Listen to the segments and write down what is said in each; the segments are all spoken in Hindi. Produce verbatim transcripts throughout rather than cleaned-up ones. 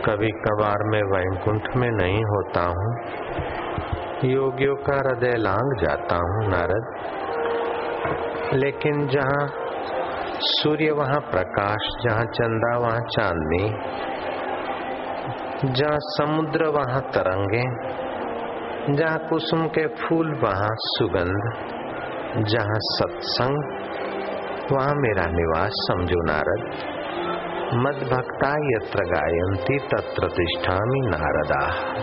कभी कभार मैं वैकुंठ में नहीं होता हूँ, योगियों का हृदय लांग जाता हूँ नारद। लेकिन जहाँ सूर्य वहाँ प्रकाश, जहाँ चंदा वहाँ चांदनी, जहाँ समुद्र वहाँ तरंगे, जहाँ कुसुम के फूल वहाँ सुगंध, जहाँ सत्संग वहाँ मेरा निवास समझो नारद। मद भक्ता यत्र गायन्ति तत्र तिष्ठामि नारदा।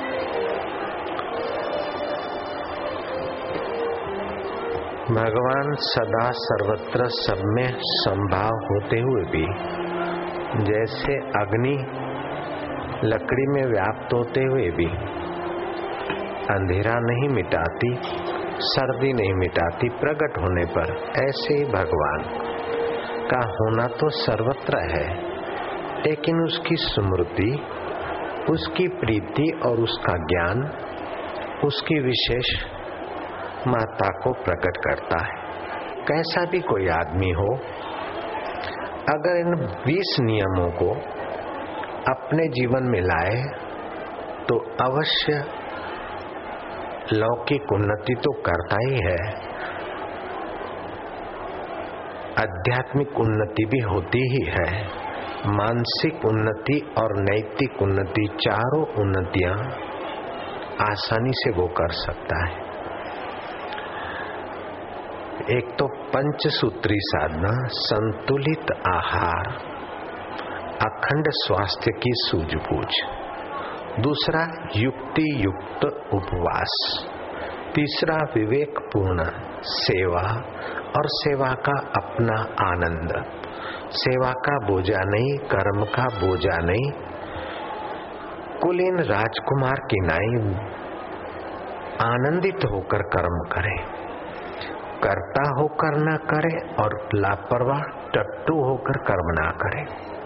भगवान सदा सर्वत्र सब में संभाव होते हुए भी, जैसे अग्नि लकड़ी में व्याप्त होते हुए भी अंधेरा नहीं मिटाती, सर्दी नहीं मिटाती प्रकट होने पर, ऐसे ही भगवान का होना तो सर्वत्र है, लेकिन उसकी स्मृति, उसकी प्रीति और उसका ज्ञान उसकी विशेष महत्ता को प्रकट करता है। कैसा भी कोई आदमी हो, अगर इन बीस नियमों को अपने जीवन में लाए तो अवश्य लौकिक उन्नति तो करता ही है, आध्यात्मिक उन्नति भी होती ही है, मानसिक उन्नति और नैतिक उन्नति, चारों उन्नतियां आसानी से वो कर सकता है। एक तो पंचसूत्री साधना, संतुलित आहार, अखंड स्वास्थ्य की सूझबूझ। दूसरा युक्ति युक्त उपवास। तीसरा विवेकपूर्ण सेवा और सेवा का अपना आनंद। सेवा का बोझा नहीं, कर्म का बोझा नहीं, कुलीन राजकुमार की नाई आनंदित होकर कर्म करे, करता होकर न करे और लापरवाह टट्टू होकर कर्म ना करे।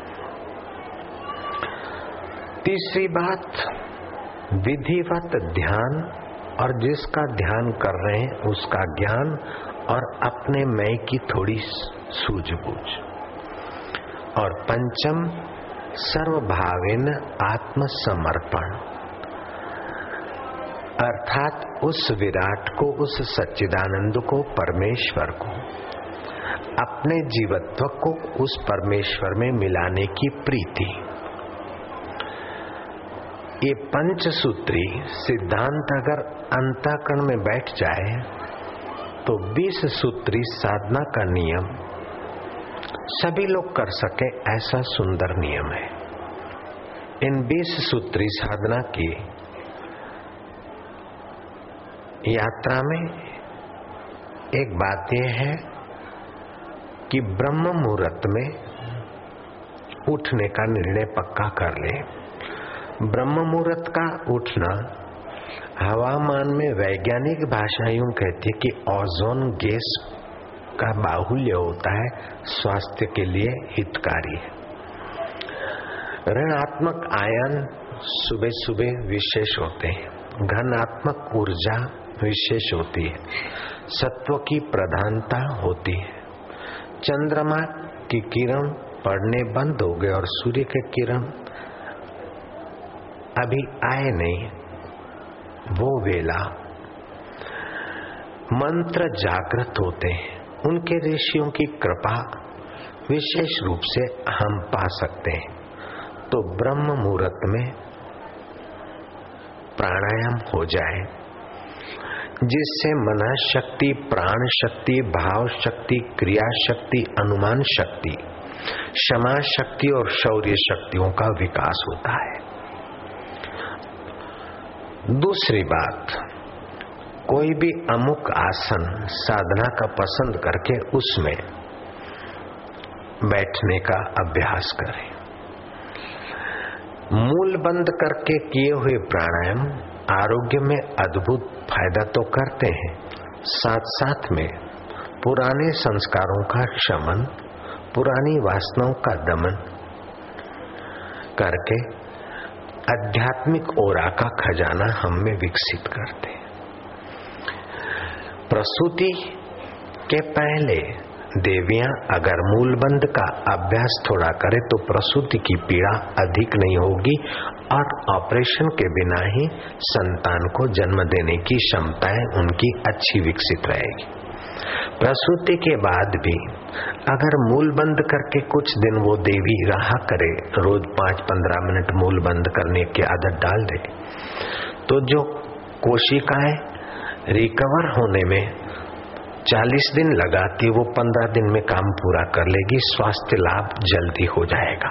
तीसरी बात विधिवत ध्यान, और जिसका ध्यान कर रहे हैं उसका ज्ञान और अपने मैं की थोड़ी सूझबूझ। और पंचम सर्वभावेन आत्मसमर्पण, अर्थात उस विराट को, उस सच्चिदानंद को, परमेश्वर को, अपने जीवत्व को उस परमेश्वर में मिलाने की प्रीति। ये पंचसूत्री सिद्धांत अगर अंतःकरण में बैठ जाए तो बीस सूत्री साधना का नियम सभी लोग कर सके, ऐसा सुंदर नियम है। इन बीस सूत्री साधना की यात्रा में एक बात यह है कि ब्रह्म मुहूर्त में उठने का निर्णय पक्का कर ले। ब्रह्म मुहूर्त का उठना हवामान में वैज्ञानिक भाषा यूं कहती है कि ओजोन गैस का बाहुल्य होता है, स्वास्थ्य के लिए हितकारी है। ऋणात्मक आयन सुबह सुबह विशेष होते हैं, घनात्मक ऊर्जा विशेष होती है, सत्व की प्रधानता होती है। चंद्रमा की किरण पड़ने बंद हो गए और सूर्य के किरण अभी आए नहीं, वो वेला मंत्र जागृत होते हैं, उनके ऋषियों की कृपा विशेष रूप से हम पा सकते हैं। तो ब्रह्म मुहूर्त में प्राणायाम हो जाए, जिससे मन शक्ति, प्राण शक्ति, भाव शक्ति, क्रिया शक्ति, अनुमान शक्ति, क्षमा शक्ति और शौर्य शक्तियों का विकास होता है। दूसरी बात, कोई भी अमुक आसन साधना का पसंद करके उसमें बैठने का अभ्यास करें। मूल बंद करके किए हुए प्राणायाम आरोग्य में अद्भुत फायदा तो करते हैं, साथ साथ में पुराने संस्कारों का शमन, पुरानी वासनाओं का दमन करके आध्यात्मिक ओरा का खजाना हम में विकसित करते हैं। प्रसूति के पहले देवियां अगर मूलबंध का अभ्यास थोड़ा करे तो प्रसूति की पीड़ा अधिक नहीं होगी और ऑपरेशन के बिना ही संतान को जन्म देने की क्षमताएं उनकी अच्छी विकसित रहेगी। प्रसूति के बाद भी अगर मूल बंद करके कुछ दिन वो देवी रहा करे, रोज पाँच पंद्रह मिनट मूल बंद करने की आदत डाल दे, तो जो कोशिकाएं रिकवर होने में चालीस दिन लगाती वो पंद्रह दिन में काम पूरा कर लेगी, स्वास्थ्य लाभ जल्दी हो जाएगा।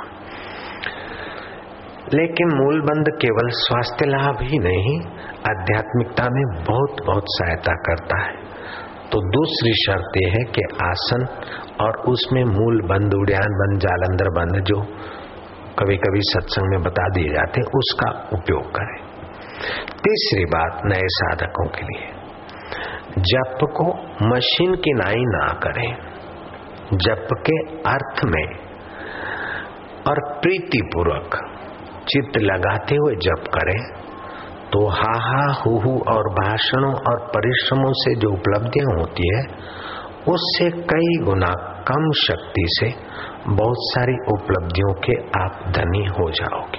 लेकिन मूल बंद केवल स्वास्थ्य लाभ ही नहीं, आध्यात्मिकता में बहुत बहुत सहायता करता है। तो दूसरी शर्त यह है कि आसन और उसमें मूल बंद, उड़ियान बंद, जालंधर बंद जो कभी कभी सत्संग में बता दिए जाते हैं, उसका उपयोग करें। तीसरी बात नए साधकों के लिए, जप को मशीन की नाई ना करें। जप के अर्थ में और प्रीति पूर्वक चित्त लगाते हुए जप करें तो हा हा हु हु और भाषणों और परिश्रमों से जो उपलब्धियां होती है उससे कई गुना कम शक्ति से बहुत सारी उपलब्धियों के आप धनी हो जाओगे।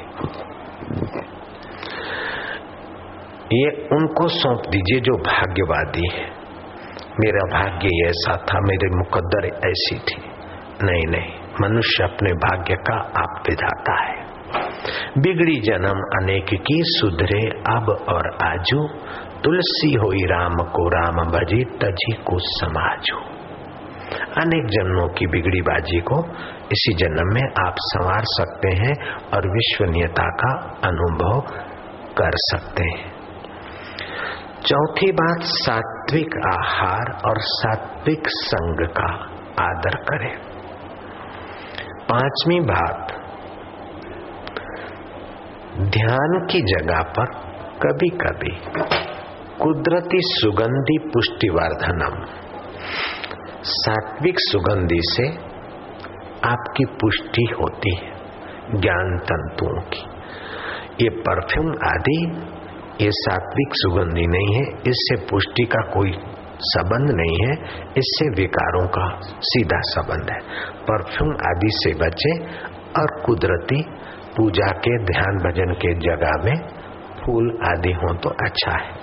ये उनको सौंप दीजिए जो भाग्यवादी है। मेरा भाग्य ऐसा था, मेरे मुकद्दर ऐसी थी। नहीं नहीं, मनुष्य अपने भाग्य का आप विधाता है। बिगड़ी जन्म अनेक की, सुधरे अब और आजू, तुलसी होई राम को राम भजी, तजी को समाजू। अनेक जन्मों की बिगड़ी बाजी को इसी जन्म में आप संवार सकते हैं और विश्वनीयता का अनुभव कर सकते हैं। चौथी बात, सात्विक आहार और सात्विक संग का आदर करें। पांचवी बात, ध्यान की जगह पर कभी कभी कुदरती सुगंधी पुष्टिवर्धनम, सात्विक सुगंधी से आपकी पुष्टि होती है ज्ञान तंतुओं की। ये परफ्यूम आदि ये सात्विक सुगंधी नहीं है, इससे पुष्टि का कोई संबंध नहीं है, इससे विकारों का सीधा संबंध है। परफ्यूम आदि से बचे और कुदरती पूजा के ध्यान भजन के जगह में फूल आदि हो तो अच्छा है।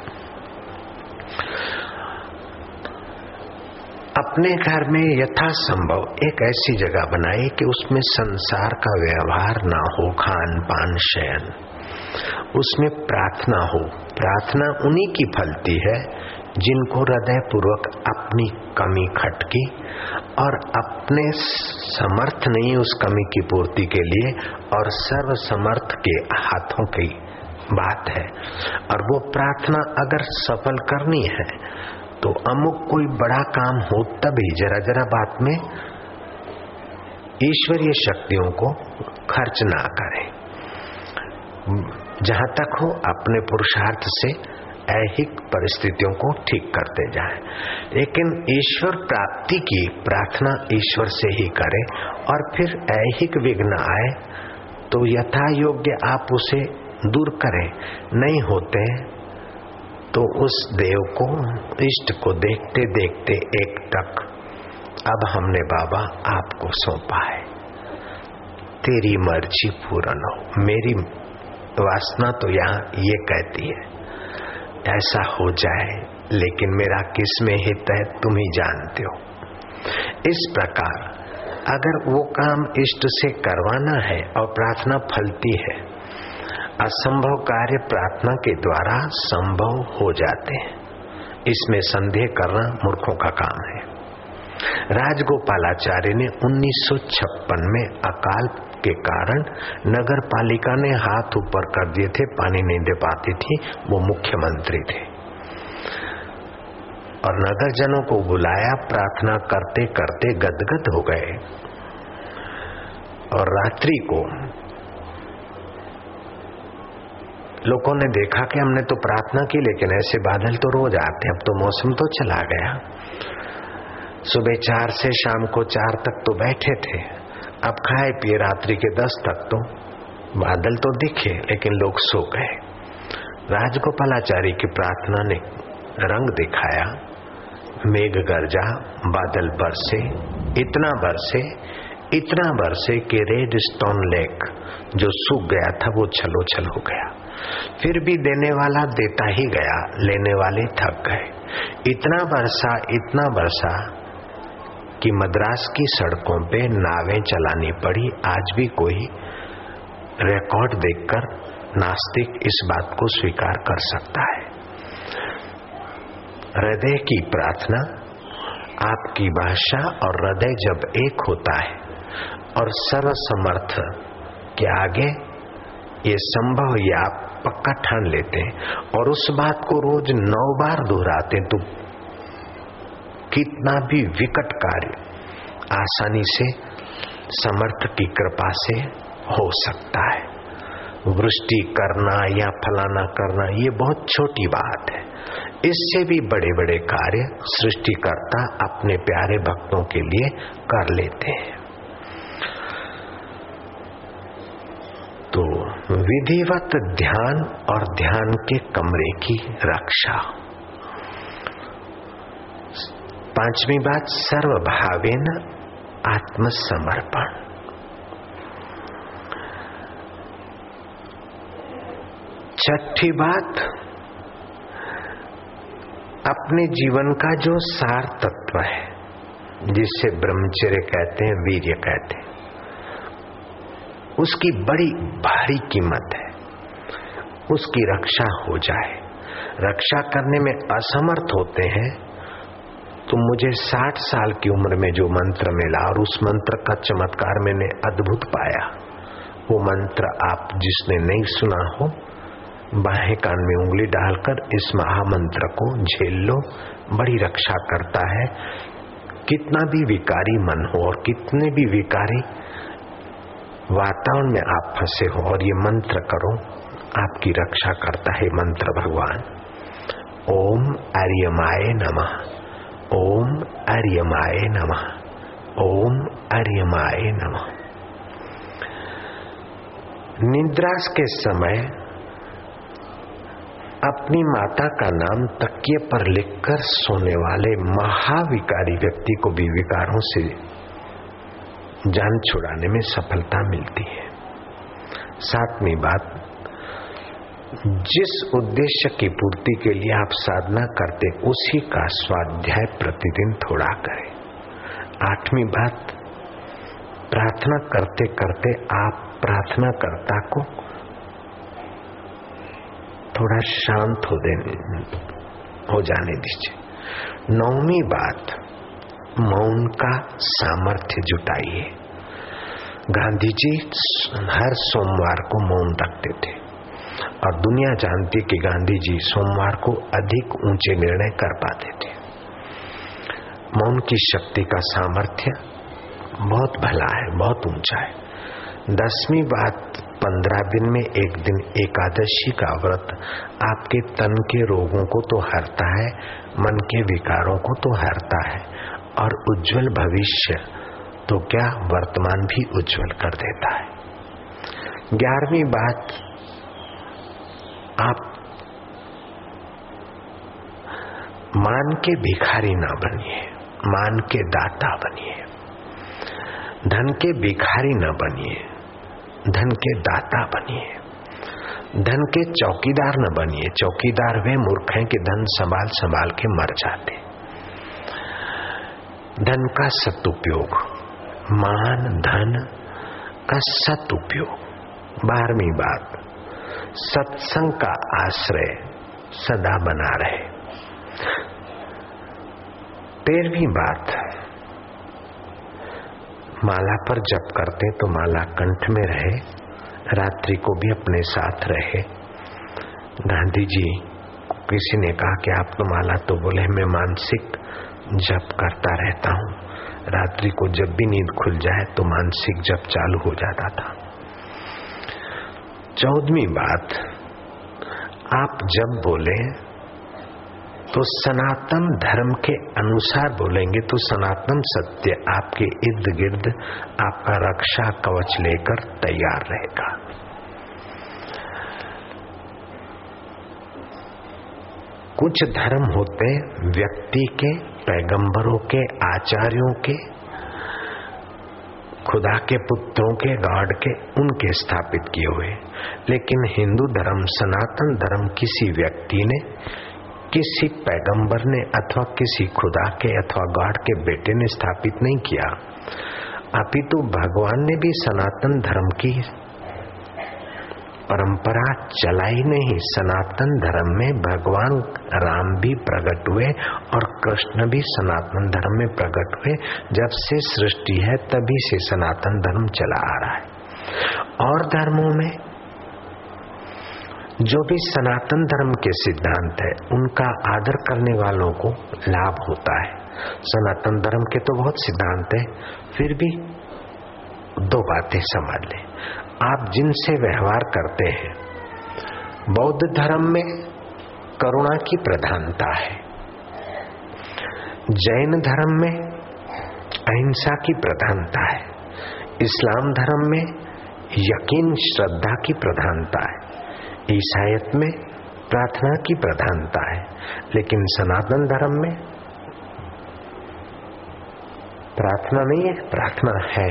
अपने घर में यथासंभव एक ऐसी जगह बनाइए कि उसमें संसार का व्यवहार ना हो, खान पान शयन, उसमें प्रार्थना हो। प्रार्थना उन्हीं की फलती है जिनको हृदय पूर्वक अपनी कमी खटकी और अपने समर्थ नहीं उस कमी की पूर्ति के लिए और सर्व समर्थ के हाथों की बात है। और वो प्रार्थना अगर सफल करनी है तो अमुक कोई बड़ा काम हो तभी जरा जरा बात में ईश्वरीय शक्तियों को खर्च ना करें। जहां तक हो अपने पुरुषार्थ से ऐहिक परिस्थितियों को ठीक करते जाएं, लेकिन ईश्वर प्राप्ति की प्रार्थना ईश्वर से ही करें। और फिर ऐहिक विघ्न आए तो यथा योग्य आप उसे दूर करें। नहीं होते तो उस देव को, इष्ट को देखते देखते एक टक अब हमने बाबा आपको सौंपा है, तेरी मर्जी पूर्ण हो। मेरी वासना तो यहाँ ये कहती है ऐसा हो जाए, लेकिन मेरा किस में हित है तुम ही जानते हो। इस प्रकार अगर वो काम इष्ट से करवाना है और प्रार्थना फलती है, असंभव कार्य प्रार्थना के द्वारा संभव हो जाते हैं। इसमें संदेह करना मूर्खों का काम है। राजगोपालाचार्य ने उन्नीस सौ छप्पन में अकाल के कारण नगर पालिका ने हाथ ऊपर कर दिए थे, पानी नहीं दे पाती थी, वो मुख्यमंत्री थे और नगर जनों को बुलाया। प्रार्थना करते करते गदगद हो गए और रात्रि को लोगों ने देखा कि हमने तो प्रार्थना की लेकिन ऐसे बादल तो रोज आते, अब तो मौसम तो चला गया। सुबह चार से शाम को चार तक तो बैठे थे, अब खाए पिए रात्रि के दस तक तो बादल तो दिखे लेकिन लोग सो गए। राजगोपालाचारी की प्रार्थना ने रंग दिखाया, मेघ गरजा, बादल बरसे, इतना बरसे इतना बरसे कि रेड स्टोन लेक जो सूख गया था वो छलोछल हो गया। फिर भी देने वाला देता ही गया, लेने वाले थक गए। इतना बरसा इतना बरसा कि मद्रास की सड़कों पे नावें चलानी पड़ी। आज भी कोई रिकॉर्ड देखकर नास्तिक इस बात को स्वीकार कर सकता है। हृदय की प्रार्थना, आपकी भाषा और हृदय जब एक होता है और सर्वसमर्थ के आगे ये संभव ये आप पक्का ठान लेते हैं और उस बात को रोज नौ बार दोहराते हैं, तो कितना भी विकट कार्य आसानी से समर्थ की कृपा से हो सकता है। वृष्टि करना या फलाना करना ये बहुत छोटी बात है। इससे भी बड़े बड़े कार्य सृष्टिकर्ता अपने प्यारे भक्तों के लिए कर लेते हैं। तो विधिवत ध्यान और ध्यान के कमरे की रक्षा। पांचवी बात, सर्वभावेन आत्मसमर्पण। छठी बात, अपने जीवन का जो सार तत्व है, जिसे ब्रह्मचर्य कहते हैं, वीर्य कहते हैं, उसकी बड़ी भारी कीमत है, उसकी रक्षा हो जाए। रक्षा करने में असमर्थ होते हैं तो मुझे साठ साल की उम्र में जो मंत्र मिला और उस मंत्र का चमत्कार मैंने अद्भुत पाया, वो मंत्र आप जिसने नहीं सुना हो, बाहें कान में उंगली डालकर इस महामंत्र को झेल लो, बड़ी रक्षा करता है। कितना भी विकारी मन हो और कितने भी विकारी वातावरण में आप फंसे हो और ये मंत्र करो, आपकी रक्षा करता है मंत्र भगवान। ओम आर्यमाय नमः, ओम आर्यमाय नमः, ओम आर्यमाय नमः। निद्रा के समय अपनी माता का नाम तकिए पर लिखकर सोने वाले महाविकारी व्यक्ति को भी विकारों से जान छुड़ाने में सफलता मिलती है। सातवीं बात, जिस उद्देश्य की पूर्ति के लिए आप साधना करते उसी का स्वाध्याय प्रतिदिन थोड़ा करें। आठवीं बात, प्रार्थना करते करते आप प्रार्थनाकर्ता को थोड़ा शांत हो देने हो जाने दीजिए। नौवीं बात, मौन का सामर्थ्य जुटाइए। गांधी जी हर सोमवार को मौन रखते थे और दुनिया जानती कि गांधी जी सोमवार को अधिक ऊंचे निर्णय कर पाते थे। मौन की शक्ति का सामर्थ्य बहुत भला है, बहुत ऊंचा है। दसवीं बात, पंद्रह दिन में एक दिन एकादशी का व्रत आपके तन के रोगों को तो हरता है, मन के विकारों को तो हरता है और उज्जवल भविष्य तो क्या वर्तमान भी उज्जवल कर देता है। ग्यारहवीं बात, आप मान के भिखारी ना बनिए, मान के दाता बनिए। धन के भिखारी ना बनिए, धन के दाता बनिए। धन के चौकीदार न बनिए, चौकीदार वे मूर्ख हैं कि धन संभाल संभाल के मर जाते। धन का सदुपयोग, मान धन का सदुपयोग। बारहवीं बात, सत्संग का आश्रय सदा बना रहे। तेरहवीं बात, माला पर जप करते तो माला कंठ में रहे, रात्रि को भी अपने साथ रहे। गांधी जी किसी ने कहा कि आप तो माला तो बोले, मैं मानसिक जप करता रहता हूँ, रात्रि को जब भी नींद खुल जाए तो मानसिक जप चालू हो जाता था। चौदहवीं बात, आप जब बोले तो सनातन धर्म के अनुसार बोलेंगे तो सनातन सत्य आपके इर्द गिर्द आपका रक्षा कवच लेकर तैयार रहेगा। कुछ धर्म होते व्यक्ति के, पैगंबरों के, आचार्यों के खुदा के पुत्रों के, गॉड के, उनके स्थापित किए हुए। लेकिन हिंदू धर्म, सनातन धर्म किसी व्यक्ति ने, किसी पैगंबर ने अथवा किसी खुदा के अथवा गॉड के बेटे ने स्थापित नहीं किया। अपितु भगवान ने भी सनातन धर्म की परंपरा चलाई नहीं। सनातन धर्म में भगवान राम भी प्रकट हुए और कृष्ण भी सनातन धर्म में प्रकट हुए। जब से सृष्टि है तभी से सनातन धर्म चला आ रहा है। और धर्मों में जो भी सनातन धर्म के सिद्धांत है उनका आदर करने वालों को लाभ होता है। सनातन धर्म के तो बहुत सिद्धांत है, फिर भी दो बातें समझ लें। आप जिनसे व्यवहार करते हैं, बौद्ध धर्म में करुणा की प्रधानता है, जैन धर्म में अहिंसा की प्रधानता है, इस्लाम धर्म में यकीन श्रद्धा की प्रधानता है, ईसाईयत में प्रार्थना की प्रधानता है। लेकिन सनातन धर्म में प्रार्थना नहीं है, प्रार्थना है,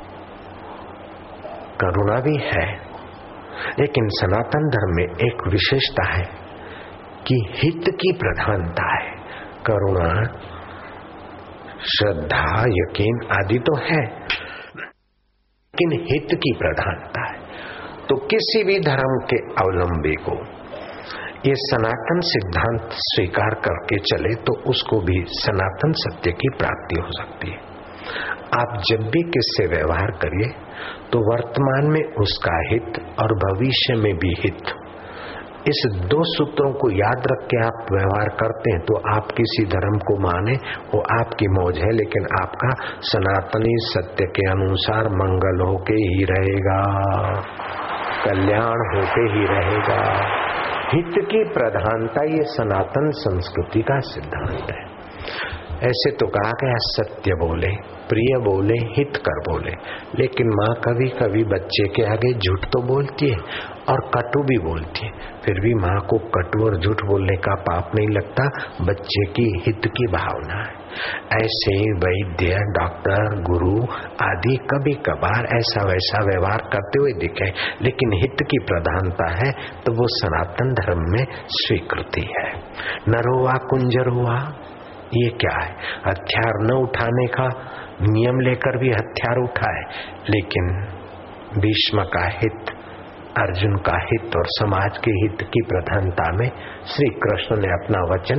करुणा भी है। लेकिन सनातन धर्म में एक विशेषता है कि हित की प्रधानता है। करुणा, श्रद्धा, यकीन आदि तो है, लेकिन हित की प्रधानता है। तो किसी भी धर्म के अवलंबी को ये सनातन सिद्धांत स्वीकार करके चले तो उसको भी सनातन सत्य की प्राप्ति हो सकती है। आप जब भी किससे व्यवहार करिए तो वर्तमान में उसका हित और भविष्य में भी हित, इस दो सूत्रों को याद रख के आप व्यवहार करते हैं तो आप किसी धर्म को माने वो आपकी मौज है, लेकिन आपका सनातनी सत्य के अनुसार मंगल होके ही रहेगा, कल्याण होके ही रहेगा। हित की प्रधानता ये सनातन संस्कृति का सिद्धांत है। ऐसे तो कहा गया सत्य बोले, प्रिय बोले, हित कर बोले। लेकिन माँ कभी कभी बच्चे के आगे झूठ तो बोलती है और कटु भी बोलती है, फिर भी माँ को कटु और झूठ बोलने का पाप नहीं लगता, बच्चे की हित की भावना है। ऐसे वैद्य, डॉक्टर, गुरु आदि कभी कभार ऐसा वैसा व्यवहार करते हुए दिखे, लेकिन हित की प्रधानता है तो वो सनातन धर्म में स्वीकृति है। नरोवा कुंजरोवा, ये क्या है? हथियार न उठाने का नियम लेकर भी हथियार उठाए, लेकिन भीष्म का हित, अर्जुन का हित और समाज के हित की प्रधानता में श्री कृष्ण ने अपना वचन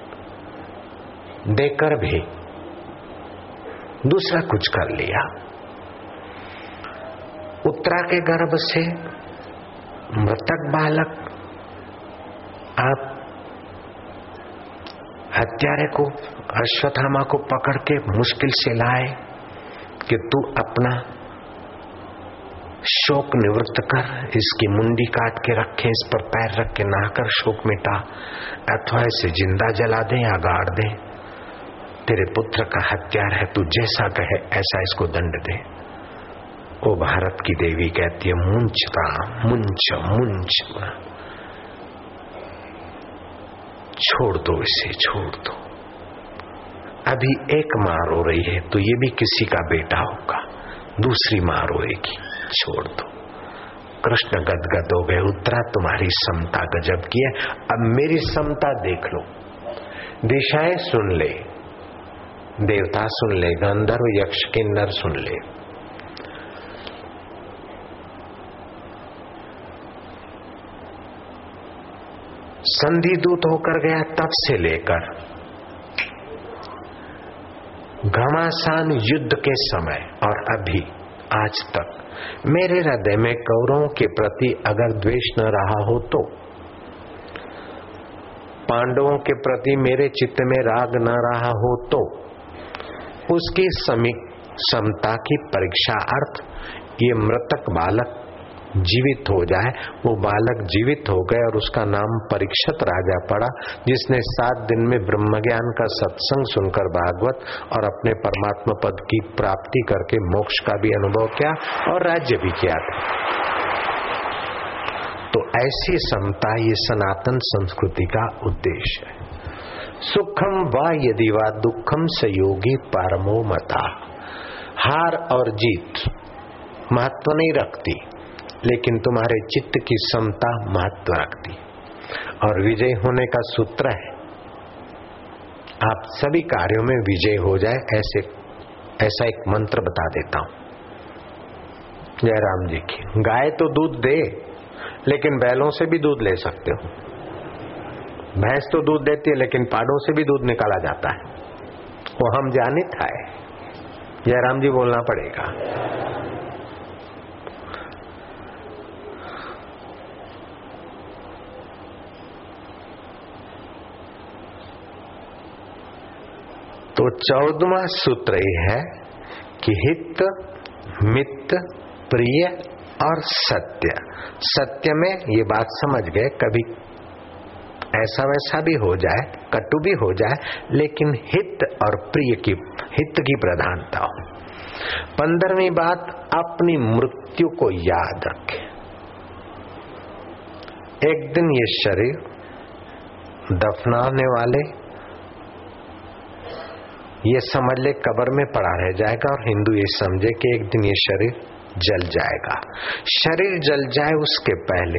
देकर भी दूसरा कुछ कर लिया। उत्तरा के गर्भ से मृतक बालक आप हत्यारे को, अश्वत्थामा को पकड़ के मुश्किल से लाए कि तू अपना शोक निवृत्त कर, इसकी मुंडी काट के रखे, इस पर पैर रख के नहाकर शोक मिटा, अथवा इसे जिंदा जला दे या गाड़ दे। तेरे पुत्र का हत्यार है, तू जैसा कहे ऐसा इसको दंड दे। वो भारत की देवी कहती है मुंचता मुंच मुंच, छोड़ दो इसे, छोड़ दो। अभी एक माँ रो रही है तो ये भी किसी का बेटा होगा, दूसरी माँ रोएगी, छोड़ दो। कृष्ण गदगद हो गए, उत्तरा तुम्हारी समता गजब की है, अब मेरी समता देख लो। दिशाएं सुन ले, देवता सुन ले, गंधर्व यक्ष किन्नर सुन ले। संधि दूत होकर गया तब से लेकर घमासान युद्ध के समय और अभी आज तक मेरे हृदय में कौरवों के प्रति अगर द्वेष न रहा हो तो, पांडवों के प्रति मेरे चित्त में राग न रहा हो तो, उसकी समता की परीक्षा अर्थ ये मृतक बालक जीवित हो जाए। वो बालक जीवित हो गए और उसका नाम परीक्षित राजा पड़ा, जिसने सात दिन में ब्रह्म ज्ञान का सत्संग सुनकर भागवत और अपने परमात्मा पद की प्राप्ति करके मोक्ष का भी अनुभव किया और राज्य भी किया था। तो ऐसी समता ये सनातन संस्कृति का उद्देश्य है। सुखम वा यदि वा दुखम संयोगी परमो मता। हार और जीत महत्व नहीं रखती, लेकिन तुम्हारे चित्त की समता महत्व रखती। और विजय होने का सूत्र है, आप सभी कार्यों में विजय हो जाए, ऐसे ऐसा एक मंत्र बता देता हूं। जयराम जी की गाय तो दूध दे, लेकिन बैलों से भी दूध ले सकते हो। भैंस तो दूध देती है, लेकिन पाड़ों से भी दूध निकाला जाता है, वो हम जानित है। जयराम जी बोलना पड़ेगा। तो चौदहवां सूत्र यह है कि हित, मित, प्रिय और सत्य। सत्य में ये बात समझ गए, कभी ऐसा वैसा भी हो जाए, कटु भी हो जाए, लेकिन हित और प्रिय की हित की प्रधानता हो। पंद्रहवीं बात, अपनी मृत्यु को याद रखें। एक दिन ये शरीर दफनाने वाले ये समझ ले कब्र में पड़ा रह जाएगा, और हिंदू ये समझे कि एक दिन ये शरीर जल जाएगा। शरीर जल जाए उसके पहले,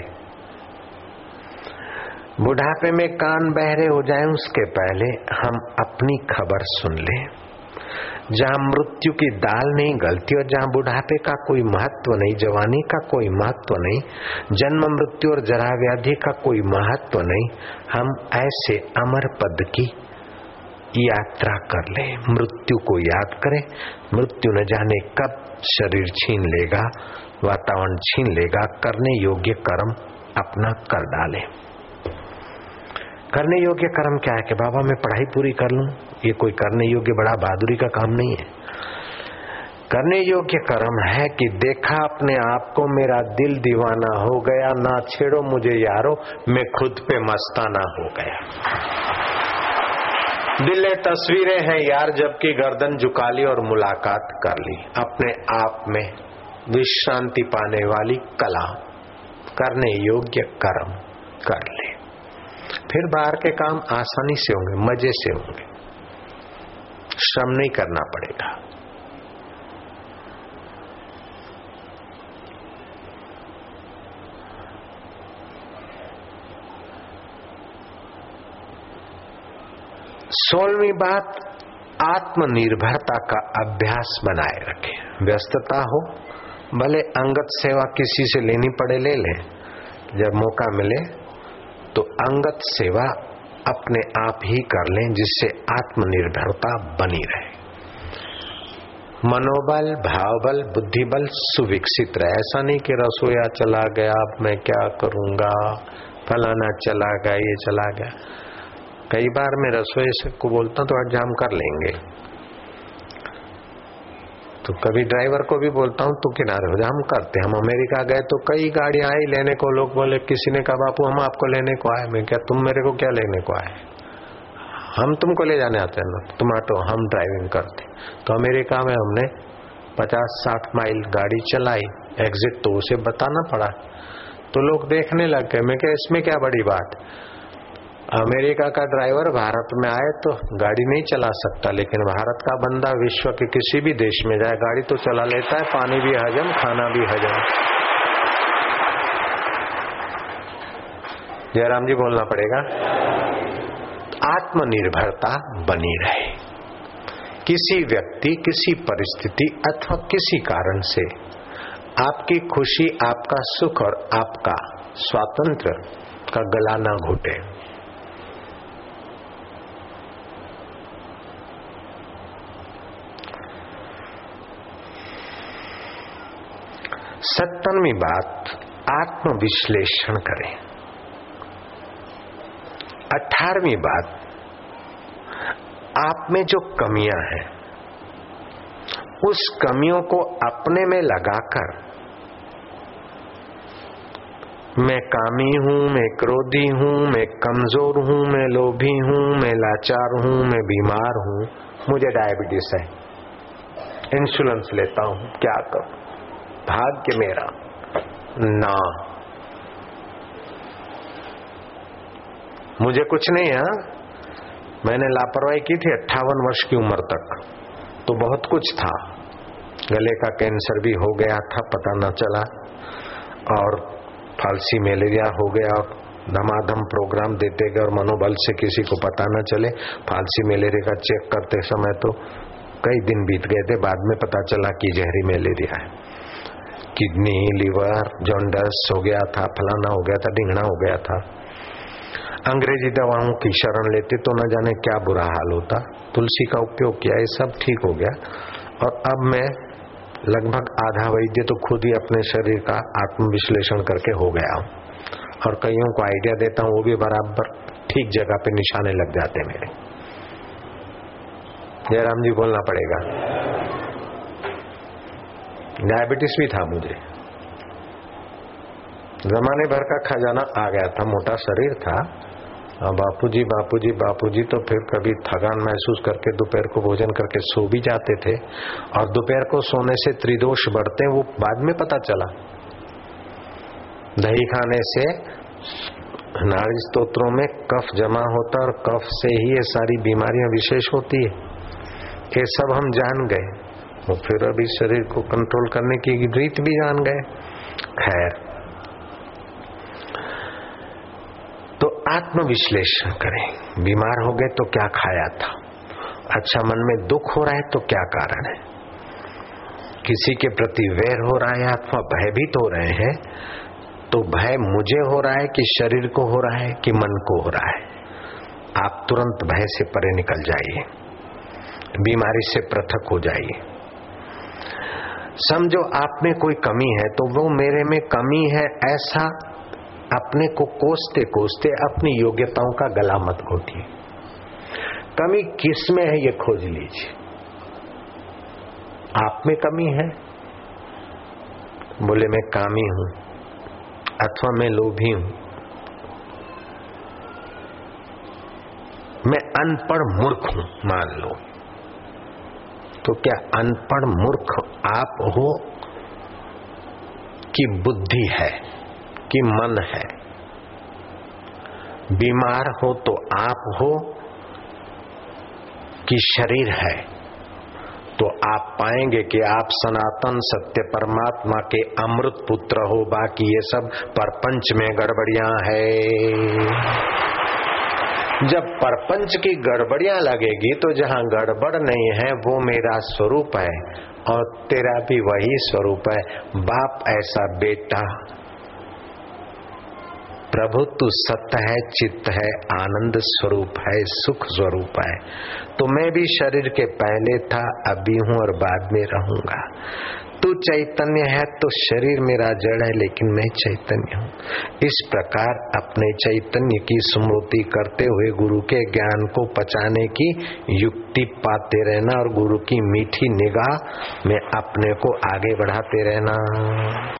बुढ़ापे में कान बहरे हो जाए उसके पहले, हम अपनी खबर सुन लें। जहां मृत्यु की दाल नहीं गलती और जहां बुढ़ापे का कोई महत्व नहीं, जवानी का कोई महत्व नहीं, जन्म मृत्यु और जरा व्याधि का कोई महत्व नहीं, हम ऐसे अमर पद की यात्रा कर ले। मृत्यु को याद करें। मृत्यु न जाने कब शरीर छीन लेगा, वातावरण छीन लेगा। करने योग्य कर्म अपना कर डाले। करने योग्य कर्म क्या है कि बाबा मैं पढ़ाई पूरी कर लूं, ये कोई करने योग्य बड़ा बहादुरी का काम नहीं है। करने योग्य कर्म है कि देखा अपने आप को, मेरा दिल दीवाना हो गया, ना छेड़ो मुझे यारो, मैं खुद पे मस्ताना हो गया। दिले तस्वीरें हैं यार, जबकि गर्दन झुका ली और मुलाकात कर ली। अपने आप में विश्रांति पाने वाली कला, करने योग्य कर्म कर ले, फिर बाहर के काम आसानी से होंगे, मजे से होंगे, श्रम नहीं करना पड़ेगा। सोलहवीं बात, आत्मनिर्भरता का अभ्यास बनाए रखें। व्यस्तता हो, भले अंगत सेवा किसी से लेनी पड़े ले लें, जब मौका मिले तो अंगत सेवा अपने आप ही कर लें, जिससे आत्मनिर्भरता बनी रहे। मनोबल, भावबल, बुद्धिबल सुविकसित रहे। ऐसा नहीं कि रसोईया चला गया, अब मैं क्या करूंगा, फलाना चला गया, ये चला गया। कई बार मैं रसोई से को बोलता हूँ तो हटजाम कर लेंगे, तो कभी ड्राइवर को भी बोलता हूँ तो किनारे हो जा, हम करते। हम अमेरिका गए तो कई गाड़ियां आई लेने को, लोग बोले, किसी ने कहा बापू हम आपको लेने को आए। मैं क्या, तुम मेरे को क्या लेने को आए, हम तुमको ले जाने आते हैं ना, तुम ऑटो, हम ड्राइविंग करते। तो अमेरिका में हमने पचास साठ माइल गाड़ी चलाई, एग्जिट तो उसे बताना पड़ा, तो लोग देखने लग गए। मैं क्या, इसमें क्या बड़ी बात, अमेरिका का ड्राइवर भारत में आए तो गाड़ी नहीं चला सकता, लेकिन भारत का बंदा विश्व के किसी भी देश में जाए गाड़ी तो चला लेता है, पानी भी हजम, खाना भी हजम। जयराम जी बोलना पड़ेगा। आत्मनिर्भरता बनी रहे। किसी व्यक्ति, किसी परिस्थिति अथवा किसी कारण से आपकी खुशी, आपका सुख और आपका स्वातंत्र का गला ना घोटे। सत्तरवीं बात, आत्मविश्लेषण करें। अठारहवीं बात, आप में जो कमियां हैं उस कमियों को अपने में लगाकर, मैं कामी हूं, मैं क्रोधी हूं, मैं कमजोर हूं, मैं लोभी हूं, मैं लाचार हूं, मैं बीमार हूं, मुझे डायबिटीज है, इंसुलिन लेता हूं, क्या करूं, भाग्य मेरा ना, मुझे कुछ नहीं है। मैंने लापरवाही की थी अट्ठावन वर्ष की उम्र तक, तो बहुत कुछ था, गले का कैंसर भी हो गया था, पता न चला, और फालसी मलेरिया हो गया, और धमाधम प्रोग्राम देते गए और मनोबल से किसी को पता न चले। फालसी मलेरिया का चेक करते समय तो कई दिन बीत गए थे, बाद में पता चला कि जहरी मलेरिया है। किडनी, लीवर, जॉन्डस हो गया था, फलाना हो गया था, ढिंगना हो गया था। अंग्रेजी दवाओं की शरण लेते तो न जाने क्या बुरा हाल होता। तुलसी का उपयोग किया, ये सब ठीक हो गया। और अब मैं लगभग आधा वैद्य तो खुद ही अपने शरीर का आत्म विश्लेषण करके हो गया हूँ, और कईयों को आइडिया देता हूँ, वो भी बराबर ठीक जगह पे निशाने लग जाते मेरे। जयराम जी बोलना पड़ेगा। डायबिटीज भी था मुझे, जमाने भर का खजाना आ गया था, मोटा शरीर था। बापूजी बापूजी बापूजी तो फिर कभी थकान महसूस करके दोपहर को भोजन करके सो भी जाते थे, और दोपहर को सोने से त्रिदोष बढ़ते, वो बाद में पता चला। दही खाने से नाड़ी स्तोत्रों में कफ जमा होता, और कफ से ही ये सारी बीमारियां विशेष होती है। ये सब हम जान गए, वो फिर अभी शरीर को कंट्रोल करने की रीत भी जान गए। खैर, तो आत्म विश्लेषण करें। बीमार हो गए तो क्या खाया था? अच्छा, मन में दुख हो रहा है तो क्या कारण है? किसी के प्रति वैर हो रहा है अथवा भयभीत हो रहे हैं, तो भय मुझे हो रहा है कि शरीर को हो रहा है कि मन को हो रहा है? आप तुरंत भय से परे निकल जाइए, बीमारी से पृथक हो जाइए। समझो आप में कोई कमी है तो वो मेरे में कमी है, ऐसा अपने को कोसते कोसते अपनी योग्यताओं का गला मत घोटिए। कमी किस में है ये खोज लीजिए। आप में कमी है, बोले मैं कामी हूं अथवा मैं लोभी हूं, मैं अनपढ़ मूर्ख हूं मान लो, तो क्या अनपढ़ मूर्ख आप हो कि बुद्धि है कि मन है? बीमार हो तो आप हो कि शरीर है? तो आप पाएंगे कि आप सनातन सत्य परमात्मा के अमृत पुत्र हो, बाकी ये सब परपंच में गड़बड़ियां है। जब परपंच की गड़बड़ियां लगेगी तो जहां गड़बड़ नहीं है वो मेरा स्वरूप है, और तेरा भी वही स्वरूप है। बाप ऐसा बेटा, प्रभु तू सत्य है, चित्त है, आनंद स्वरूप है, सुख स्वरूप है। तो मैं भी शरीर के पहले था, अभी हूं और बाद में रहूंगा। तू चैतन्य है तो शरीर मेरा जड़ है, लेकिन मैं चैतन्य हूं। इस प्रकार अपने चैतन्य की स्मृति करते हुए गुरु के ज्ञान को पचाने की युक्ति पाते रहना, और गुरु की मीठी निगाह में अपने को आगे बढ़ाते रहना।